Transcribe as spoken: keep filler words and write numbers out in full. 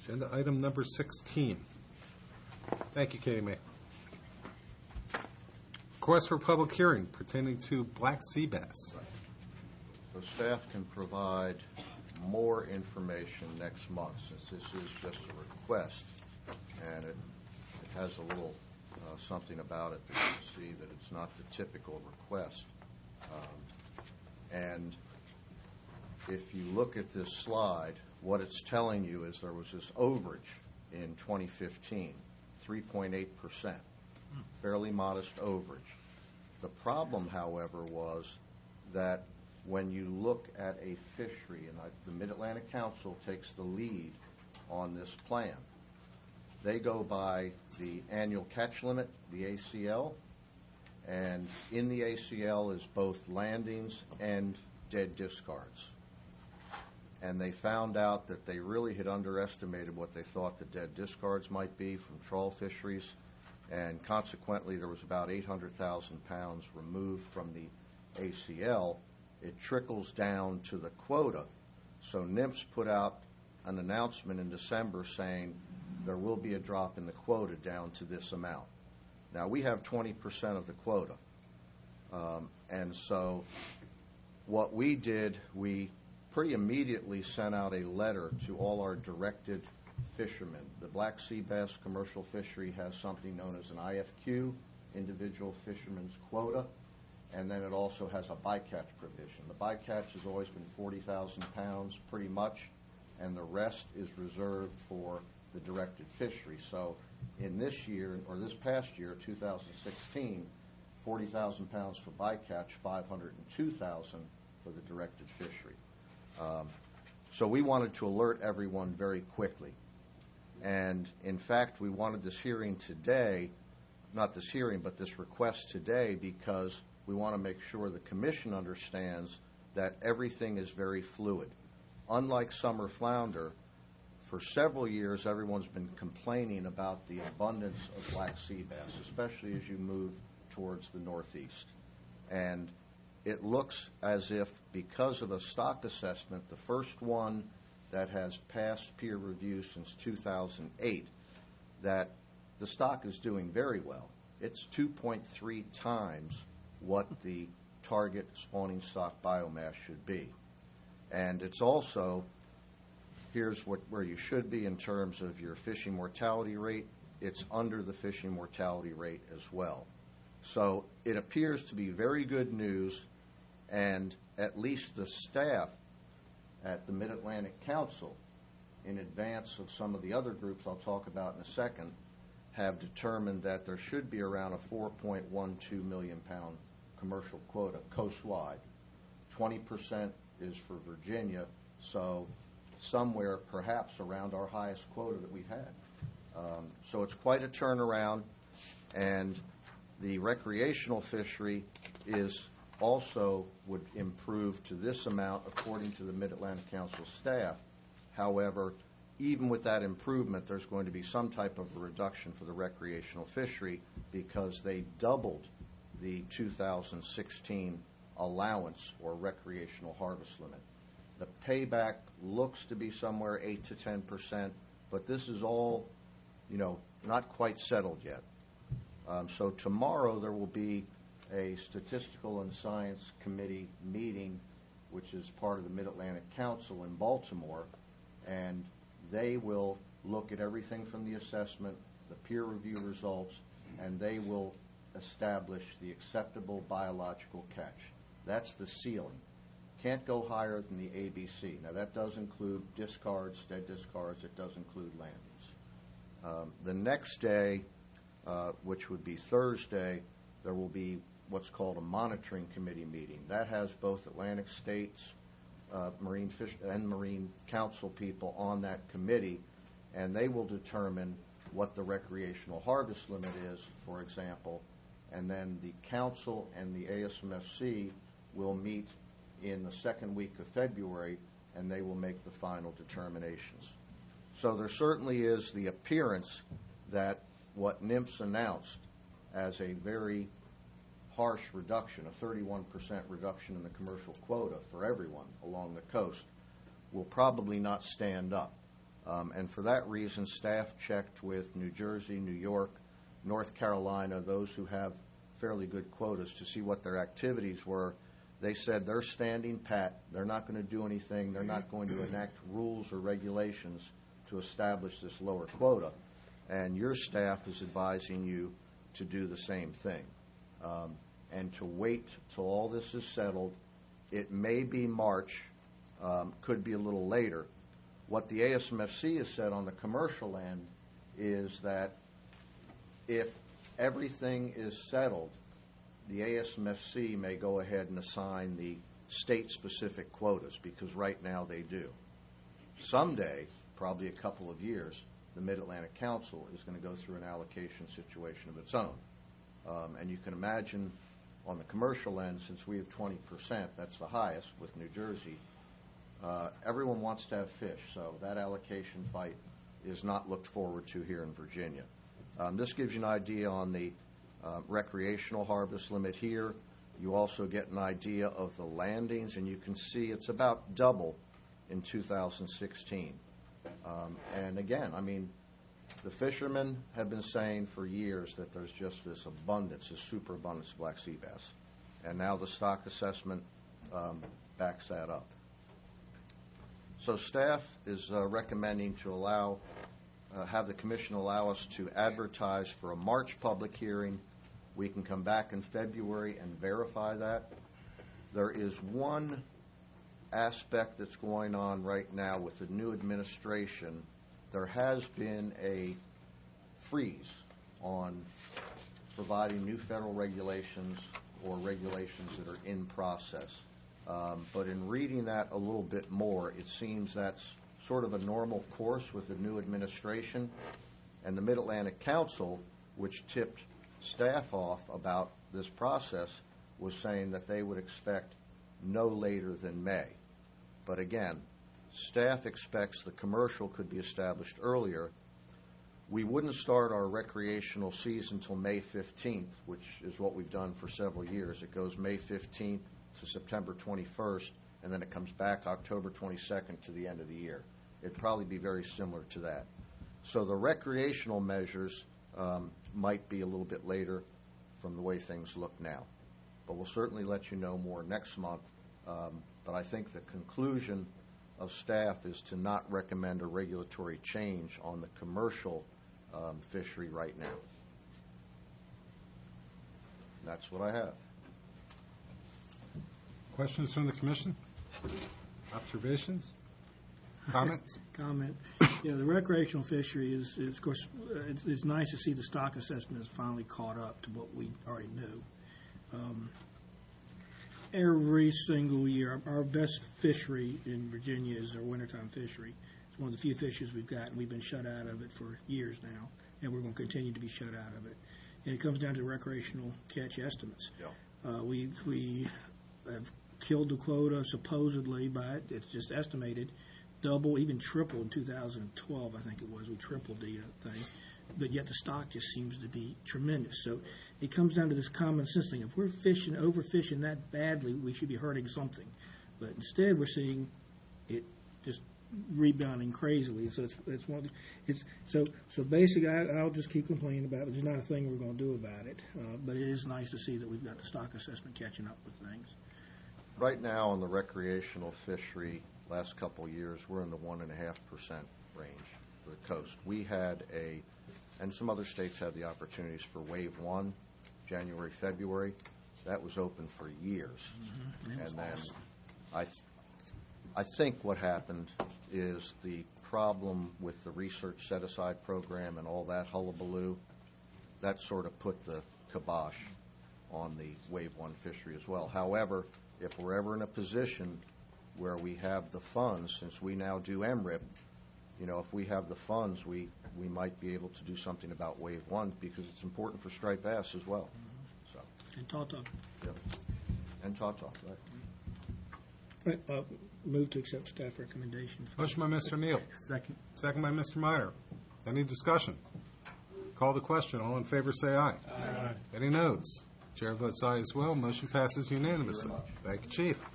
Agenda item number sixteen. Thank you, Katie Mae. Request for public hearing pertaining to black sea bass. So staff can provide more information next month, since this is just a request, and it, it has a little uh, something about it that you see that it's not the typical request. Um, and if you look at this slide, what it's telling you is there was this overage in twenty fifteen, three point eight percent, fairly modest overage. The problem, however, was that when you look at a fishery, and I, the Mid-Atlantic Council takes the lead on this plan, they go by the annual catch limit, the A C L, and in the A C L is both landings and dead discards. And they found out that they really had underestimated what they thought the dead discards might be from trawl fisheries, and consequently there was about eight hundred thousand pounds removed from the A C L. It trickles down to the quota. So NIMS put out an announcement in December saying there will be a drop in the quota down to this amount. Now, we have twenty percent of the quota. Um, and so what we did, we pretty immediately sent out a letter to all our directed fishermen. The Black Sea Bass commercial fishery has something known as an I F Q, individual fisherman's quota, and then it also has a bycatch provision. The bycatch has always been forty thousand pounds pretty much, and the rest is reserved for the directed fishery. So in this year, or this past year, two thousand sixteen, forty thousand pounds for bycatch, five hundred two thousand for the directed fishery. Um, so we wanted to alert everyone very quickly. And in fact, we wanted this hearing today, not this hearing, but this request today, because we want to make sure the commission understands that everything is very fluid. Unlike summer flounder, for several years everyone's been complaining about the abundance of black sea bass, especially as you move towards the northeast. And it looks as if, because of a stock assessment, the first one that has passed peer review since two thousand eight, that the stock is doing very well. It's two point three times what the target spawning stock biomass should be. And it's also, here's what, where you should be in terms of your fishing mortality rate. It's under the fishing mortality rate as well. So it appears to be very good news, and at least the staff at the Mid-Atlantic Council, in advance of some of the other groups I'll talk about in a second, have determined that there should be around a four point one two million pound commercial quota coastwide. twenty percent is for Virginia, so somewhere perhaps around our highest quota that we've had. Um, so it's quite a turnaround, and the recreational fishery is also would improve to this amount according to the Mid-Atlantic Council staff. However, even with that improvement, there's going to be some type of a reduction for the recreational fishery because they doubled the two thousand sixteen allowance or recreational harvest limit. The payback looks to be somewhere eight to ten percent, but this is all, you know, not quite settled yet. Um, so tomorrow there will be a statistical and science committee meeting, which is part of the Mid-Atlantic Council in Baltimore, and they will look at everything from the assessment, the peer review results, and they will establish the acceptable biological catch. That's the ceiling. Can't go higher than the A B C. Now that does include discards, dead discards, it does include landings. Um, the next day, uh, which would be Thursday, there will be what's called a monitoring committee meeting. That has both Atlantic States uh, Marine Fish and Marine Council people on that committee, and they will determine what the recreational harvest limit is, for example, and then the council and the A S M F C will meet in the second week of February, and they will make the final determinations. So there certainly is the appearance that what NIMS announced as a very harsh reduction, a thirty-one percent reduction in the commercial quota for everyone along the coast, will probably not stand up. Um, And for that reason, staff checked with New Jersey, New York, North Carolina, those who have fairly good quotas, to see what their activities were. They said they're standing pat, they're not going to do anything, they're not going to enact rules or regulations to establish this lower quota. And your staff is advising you to do the same thing, um, and to wait till all this is settled. It may be March, um, could be a little later. What the A S M F C has said on the commercial end is that if everything is settled, the A S M F C may go ahead and assign the state-specific quotas, because right now they do. Someday, probably a couple of years, the Mid-Atlantic Council is going to go through an allocation situation of its own. Um, and you can imagine on the commercial end, since we have twenty percent, that's the highest with New Jersey, uh, everyone wants to have fish, so that allocation fight is not looked forward to here in Virginia. Um, this gives you an idea on the uh, recreational harvest limit here. You also get an idea of the landings, and you can see it's about double in two thousand sixteen. Um, and again, I mean, the fishermen have been saying for years that there's just this abundance, this superabundance of black sea bass. And now the stock assessment um, backs that up. So staff is uh, recommending to allow, uh, have the commission allow us to advertise for a March public hearing. We can come back in February and verify that. There is one aspect that's going on right now with the new administration. There has been a freeze on providing new federal regulations or regulations that are in process. Um, but in reading that a little bit more, it seems that's sort of a normal course with the new administration. And the Mid-Atlantic Council, which tipped staff off about this process, was saying that they would expect no later than May. But again, staff expects the commercial could be established earlier. We wouldn't start our recreational season until May fifteenth, which is what we've done for several years. It goes May fifteenth to September twenty-first, and then it comes back October twenty-second to the end of the year. It'd probably be very similar to that. So the recreational measures um, might be a little bit later from the way things look now. But we'll certainly let you know more next month. Um, but I think the conclusion of staff is to not recommend a regulatory change on the commercial um, fishery right now. That's what I have. Questions from the commission? Observations? Comments? Comment. Yeah, the recreational fishery is, is of course, uh, it's, it's nice to see the stock assessment has finally caught up to what we already knew. Um, every single year, our, our best fishery in Virginia is our wintertime fishery. It's one of the few fishes we've got, and we've been shut out of it for years now, and we're going to continue to be shut out of it. And it comes down to recreational catch estimates. Yeah. Uh, we we have killed the quota supposedly by it. It's just estimated. Double, even triple in two thousand twelve, I think it was. We tripled the uh, thing. But yet the stock just seems to be tremendous. So it comes down to this common sense thing. If we're fishing, overfishing that badly, we should be hurting something. But instead we're seeing it just rebounding crazily. So it's, it's one of the, it's, so, so basically I, I'll just keep complaining about it. There's not a thing we're going to do about it. Uh, but it is nice to see that we've got the stock assessment catching up with things. Right now on the recreational fishery, last couple of years, we're in the one and a half percent range for the coast. We had a, and some other states had the opportunities for wave one, January, February. That was open for years. Mm-hmm. And then awesome. I, th- I think what happened is the problem with the research set-aside program and all that hullabaloo, that sort of put the kibosh on the wave one fishery as well. However, if we're ever in a position where we have the funds, since we now do M R I P, you know, if we have the funds, we, we might be able to do something about wave one because it's important for striped bass as well. So, And Tautog. yep. And tautog, right? Right, uh, move to accept staff recommendation. Motion by Mister Neal. Second. Second by Mister Meyer. Any discussion? Call the question. All in favor say aye. Aye. Any noes? Chair votes aye as well. Motion passes unanimously. Thank you, Chief.